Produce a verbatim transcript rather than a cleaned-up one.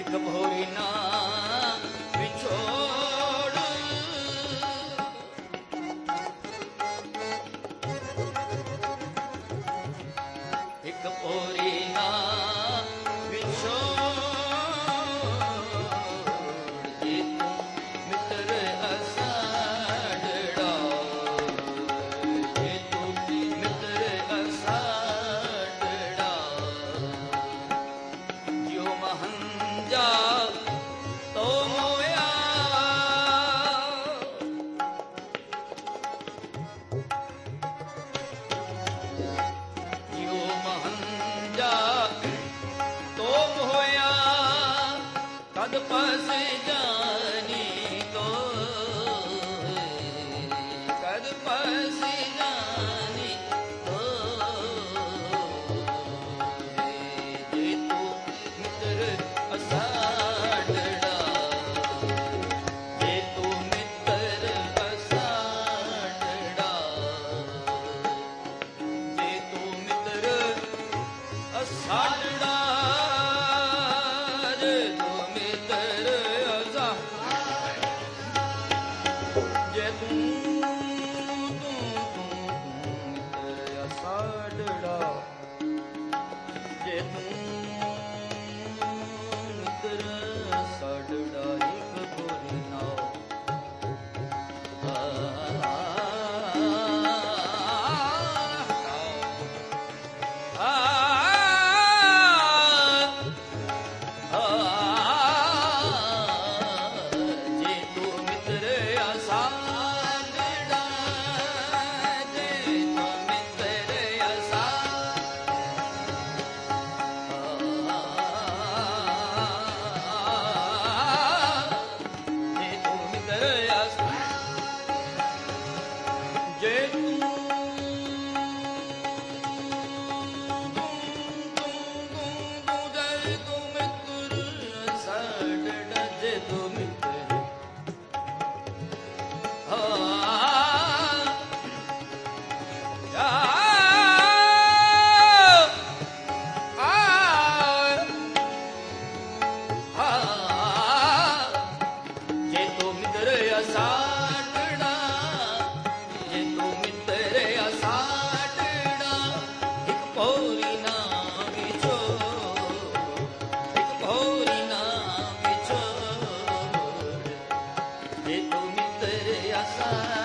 ਭੋਰੀ ਨਾ ਵਿਛੋੜ, ਇੱਕ ਭੋਰੀ ਨਾ ਵਿਛੋੜ, ਜੇ ਤੂੰ ਮਿੱਤਰ ਅਸਾੜੜਾ, ਜੇ ਤੂੰ ਮਿੱਤਰ ਅਸਾੜੜਾ, ਜਿਉ ਮਹੰਜਾ ਤੋ ਮੋਇਆ, ਜਿਉ ਮਹੰਜਾ ਤੋ ਮੋਇਆ, ਕਦ ਪਸ ਜਾਨੀ ਕੋਇ, ਕਦ ਪਸ ਜਾਨੀ ਕੋਇ, ਜੇ ਤੂੰ ਮਿੱਤਰ ਅਸਾੜੜਾ, ਜੇ ਤੂੰ ਮਿੱਤਰ ਅਸਾੜੜਾ, ਜੇ ਤੂੰ ਮਿੱਤਰ ਅਸਾੜੜਾ, ਜੇ ਤੂੰ ਮਿੱਤਰ ਅਸਾ, ਜੇ ਤੂੰ ਤੂੰ ਤੂੰ ਮਿੱਤਰ ਅਸਾੜੜਾ, ਜੇ ਤੂੰ ਮਿੱਤਰ ਅਸਾੜੜਾ, ਇੱਕ ਭੋਰੀ ਨਾ ਜੇ ਤੂੰ ਮਿੱਤਰ ਅਸਾੜੜਾ, ਜੇ ਤੂੰ ਮਿੱਤਰ ਅਸਾ, ਜੇ ਤੂੰ ਮਿੱਤਰ ਅਸਾ, ਜੇ ਤੂੰ ਜੇ ਤੂੰ ਮਿੱਤਰ ਅਸਾੜੜਾ, ਜੇ ਤੂੰ ਮਿੱਤਰ ਹਾਂ ਜੇ ਤੂੰ ਮਿੱਤਰ ਅਸਾੜੜਾ, ਜੇ ਤੂੰ ਮਿੱਤਰ ਅਸਾੜੜਾ, ਇੱਕ ਭੋਰੀ ਨਾ ਵਿਛੋੜ, ਇੱਕ ਭੋਰੀ ਨਾ ਵਿਛੋੜ, ਜੇ ਤੂੰ ਮਿੱਤਰ ਅਸਾੜੜਾ।